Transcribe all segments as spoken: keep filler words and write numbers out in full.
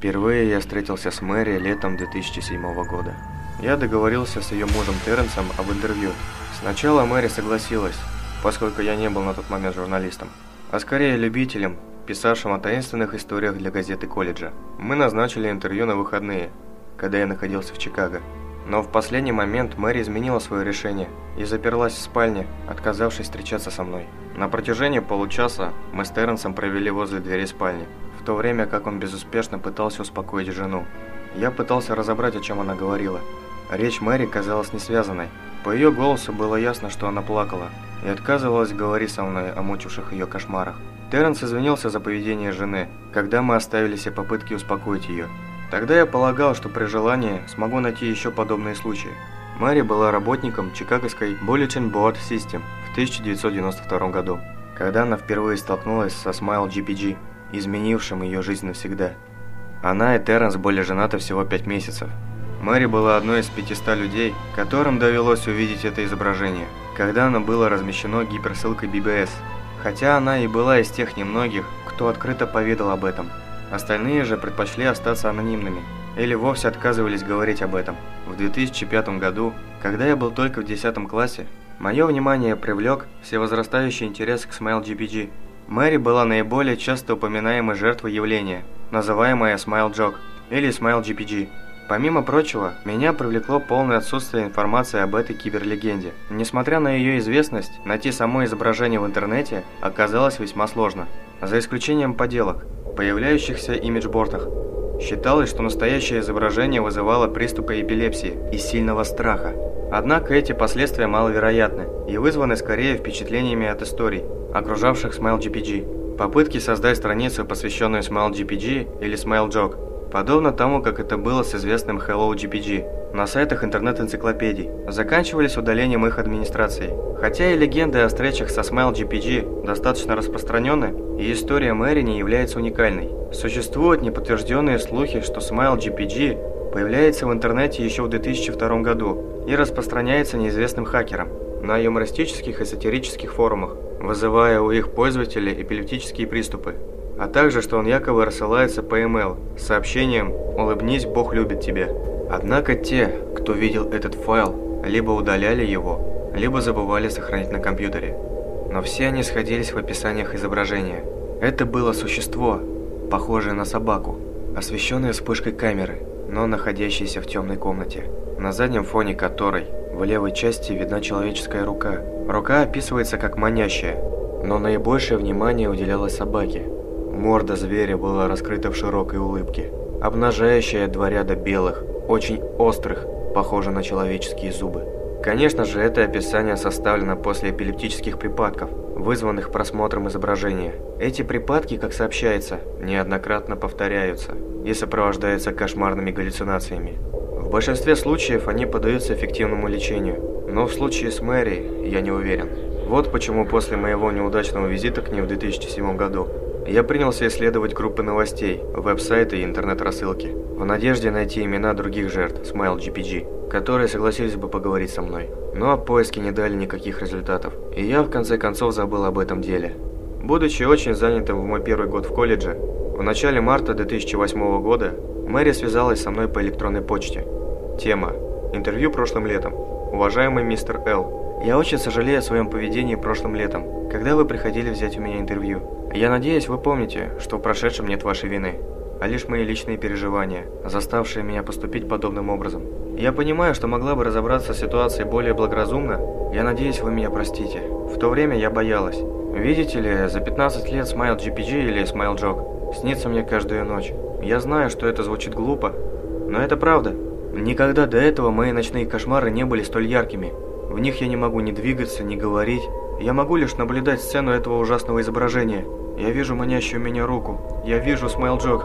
Впервые я встретился с Мэри летом две тысячи седьмого года. Я договорился с ее мужем Терренсом об интервью. Сначала Мэри согласилась, поскольку я не был на тот момент журналистом, а скорее любителем, писавшим о таинственных историях для газеты колледжа. Мы назначили интервью на выходные, когда я находился в Чикаго. Но в последний момент Мэри изменила свое решение и заперлась в спальне, отказавшись встречаться со мной. На протяжении получаса мы с Терренсом провели возле двери спальни, в то время как он безуспешно пытался успокоить жену. Я пытался разобрать, о чем она говорила. Речь Мэри казалась несвязанной. По ее голосу было ясно, что она плакала и отказывалась говорить со мной о мучивших ее кошмарах. Терренс извинился за поведение жены, когда мы оставили все попытки успокоить ее. Тогда я полагал, что при желании смогу найти еще подобные случаи. Мэри была работником чикагской Bulletin Board System в тысяча девятьсот девяносто втором году, когда она впервые столкнулась со Smile джи пи джи, изменившим ее жизнь навсегда. Она и Терренс были женаты всего пять месяцев. Мэри была одной из пятисот людей, которым довелось увидеть это изображение, когда оно было размещено гиперссылкой би би эс, хотя она и была из тех немногих, кто открыто поведал об этом. Остальные же предпочли остаться анонимными или вовсе отказывались говорить об этом. В две тысячи пятом году, когда я был только в десятом классе, мое внимание привлек всевозрастающий интерес к Smile джи пи джи. Мэри была наиболее часто упоминаемой жертвой явления, называемая Smile Joke или Smile джи пи джи. Помимо прочего, меня привлекло полное отсутствие информации об этой киберлегенде. Несмотря на ее известность, найти само изображение в интернете оказалось весьма сложно, за исключением подделок, появляющихся в имиджбортах. Считалось, что настоящее изображение вызывало приступы эпилепсии и сильного страха. Однако эти последствия маловероятны и вызваны скорее впечатлениями от историй, окружавших Smile джи пи джи. Попытки создать страницу, посвященную Smile джи пи джи или Smile Joke, подобно тому, как это было с известным Hello джи пи джи, на сайтах интернет-энциклопедий, заканчивались удалением их администрации. Хотя и легенды о встречах со Smile джи пи джи достаточно распространены, и история Мэри не является уникальной. Существуют неподтвержденные слухи, что Smile джи пи джи появляется в интернете еще в две тысячи втором году и распространяется неизвестным хакером на юмористических и сатирических форумах, вызывая у их пользователей эпилептические приступы, а также, что он якобы рассылается по e-mail с сообщением «Улыбнись, Бог любит тебя». Однако те, кто видел этот файл, либо удаляли его, либо забывали сохранить на компьютере. Но все они сходились в описаниях изображения. Это было существо, похожее на собаку, освещенное вспышкой камеры, но находящееся в темной комнате, на заднем фоне которой в левой части видна человеческая рука. Рука описывается как манящая, но наибольшее внимание уделялось собаке. Морда зверя была раскрыта в широкой улыбке, обнажающая два ряда белых, очень острых, похоже на человеческие зубы. Конечно же, это описание составлено после эпилептических припадков, вызванных просмотром изображения. Эти припадки, как сообщается, неоднократно повторяются и сопровождаются кошмарными галлюцинациями. В большинстве случаев они поддаются эффективному лечению, но в случае с Мэри я не уверен. Вот почему после моего неудачного визита к ней в две тысячи седьмом году я принялся исследовать группы новостей, веб-сайты и интернет-рассылки, в надежде найти имена других жертв Smile джи пи джи, которые согласились бы поговорить со мной. Но поиски не дали никаких результатов, и я в конце концов забыл об этом деле. Будучи очень занятым в мой первый год в колледже, в начале марта две тысячи восьмого года Мэри связалась со мной по электронной почте. Тема: интервью прошлым летом. Уважаемый мистер Л. Я очень сожалею о своем поведении прошлым летом, когда вы приходили взять у меня интервью. Я надеюсь, вы помните, что в прошедшем нет вашей вины, а лишь мои личные переживания, заставшие меня поступить подобным образом. Я понимаю, что могла бы разобраться с ситуацией более благоразумно. Я надеюсь, вы меня простите. В то время я боялась. Видите ли, за пятнадцать лет Smile джи пи джи или Smile Joke снится мне каждую ночь. Я знаю, что это звучит глупо, но это правда. Никогда до этого мои ночные кошмары не были столь яркими. В них я не могу ни двигаться, ни говорить. Я могу лишь наблюдать сцену этого ужасного изображения. Я вижу манящую меня руку. Я вижу Smile Joke.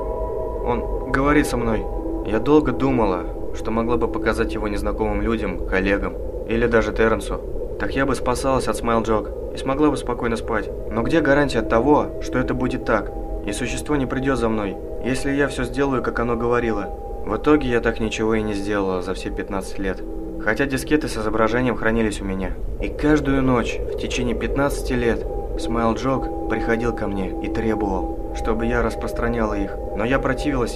Он говорит со мной. Я долго думала, что могла бы показать его незнакомым людям, коллегам или даже Терренсу. Так я бы спасалась от Smile Joke и смогла бы спокойно спать. Но где гарантия того, что это будет так, и существо не придет за мной, если я все сделаю, как оно говорило? В итоге я так ничего и не сделала за все пятнадцать лет. Хотя дискеты с изображением хранились у меня. И каждую ночь, в течение пятнадцати лет, Smile Joke приходил ко мне и требовал, чтобы я распространяла их. Но я противилась ему.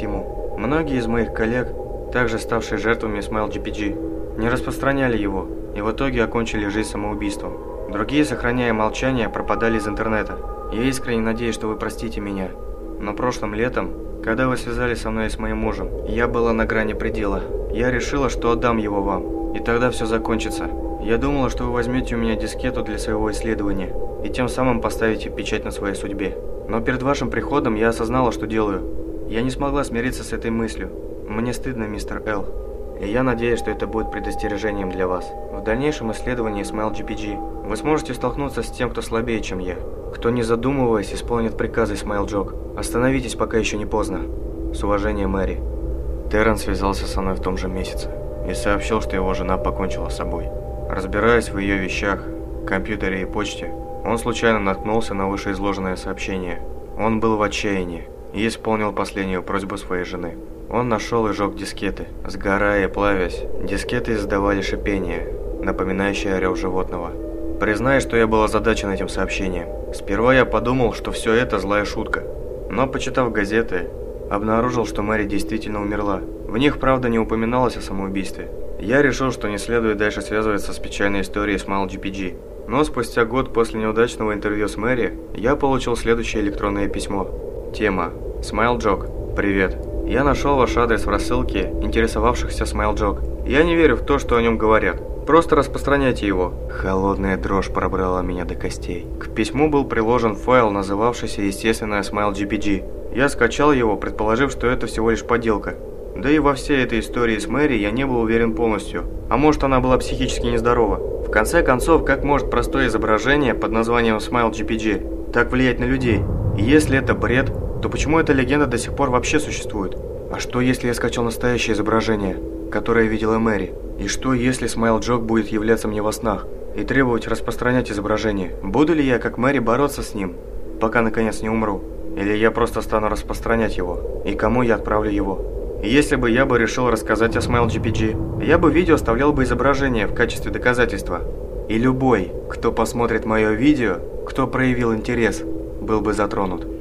Многие из моих коллег, также ставшие жертвами SmileGPG, не распространяли его и в итоге окончили жизнь самоубийством. Другие, сохраняя молчание, пропадали из интернета. Я искренне надеюсь, что вы простите меня. Но прошлым летом, когда вы связались со мной и с моим мужем, я была на грани предела. Я решила, что отдам его вам, и тогда все закончится. Я думала, что вы возьмете у меня дискету для своего исследования, и тем самым поставите печать на своей судьбе. Но перед вашим приходом я осознала, что делаю. Я не смогла смириться с этой мыслью. Мне стыдно, мистер Л. И я надеюсь, что это будет предостережением для вас. В дальнейшем исследовании SmileGPG вы сможете столкнуться с тем, кто слабее, чем я. Кто, не задумываясь, исполнит приказы SmileJog. Остановитесь, пока еще не поздно. С уважением, Мэри. Терренс связался со мной в том же месяце и сообщил, что его жена покончила с собой. Разбираясь в ее вещах, компьютере и почте, он случайно наткнулся на вышеизложенное сообщение. Он был в отчаянии и исполнил последнюю просьбу своей жены. Он нашел и сжег дискеты. Сгорая и плавясь, дискеты издавали шипение, напоминающее орёв животного. Признаюсь, что я был озадачен этим сообщением. Сперва я подумал, что все это злая шутка. Но, почитав газеты, обнаружил, что Мэри действительно умерла. В них, правда, не упоминалось о самоубийстве. Я решил, что не следует дальше связываться с печальной историей SmileGPG. Но спустя год после неудачного интервью с Мэри, я получил следующее электронное письмо. Тема: SmileJog. Привет. Я нашел ваш адрес в рассылке интересовавшихся SmileJog. Я не верю в то, что о нем говорят. Просто распространяйте его. Холодная дрожь пробрала меня до костей. К письму был приложен файл, называвшийся, естественно, SmileGPG. Я скачал его, предположив, что это всего лишь подделка. Да и во всей этой истории с Мэри я не был уверен полностью. А может, она была психически нездорова. В конце концов, как может простое изображение под названием SmileGPG так влиять на людей? И если это бред, то почему эта легенда до сих пор вообще существует? А что, если я скачал настоящее изображение, которое видела Мэри? И что, если SmileJog будет являться мне во снах и требовать распространять изображение? Буду ли я, как Мэри, бороться с ним, пока наконец не умру? Или я просто стану распространять его? И кому я отправлю его? И если бы я бы решил рассказать о SmileGPG, я бы видео оставлял бы изображение в качестве доказательства. И любой, кто посмотрит мое видео, кто проявил интерес, был бы затронут.